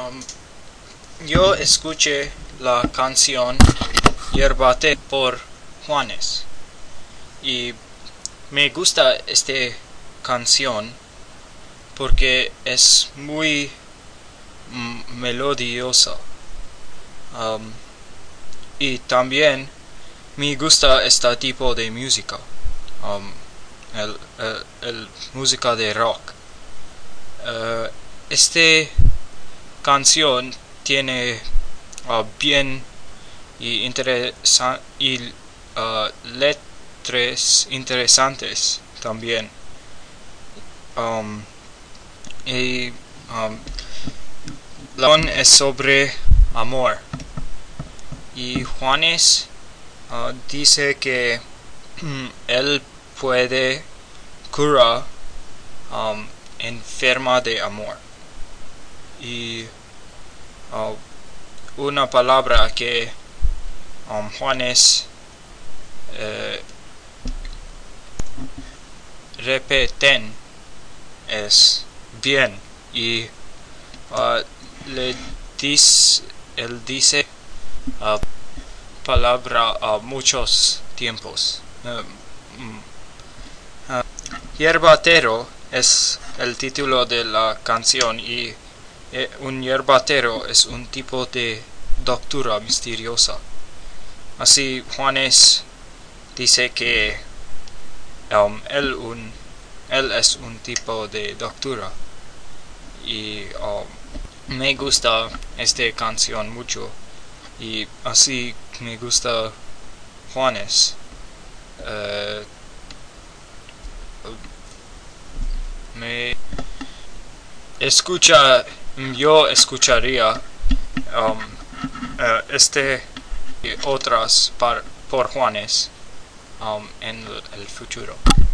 Um, yo escuché la canción Yerbate por Juanes y me gusta esta canción porque es muy melodiosa. Um, y también me gusta este tipo de música, um, el música de rock. Esta canción tiene bien y letras interesantes también. Um, y la canción es sobre amor. Y Juanes dice que él puede curar enferma de amor. Y una palabra que Juanes repiten es bien. Y él dice palabra a muchos tiempos. Yerbatero es el título de la canción y un yerbatero es un tipo de doctora misteriosa. Así Juanes dice que él es un tipo de doctora y me gusta esta canción mucho y así me gusta Juanes. Yo escucharía este y otras por Juanes en el futuro.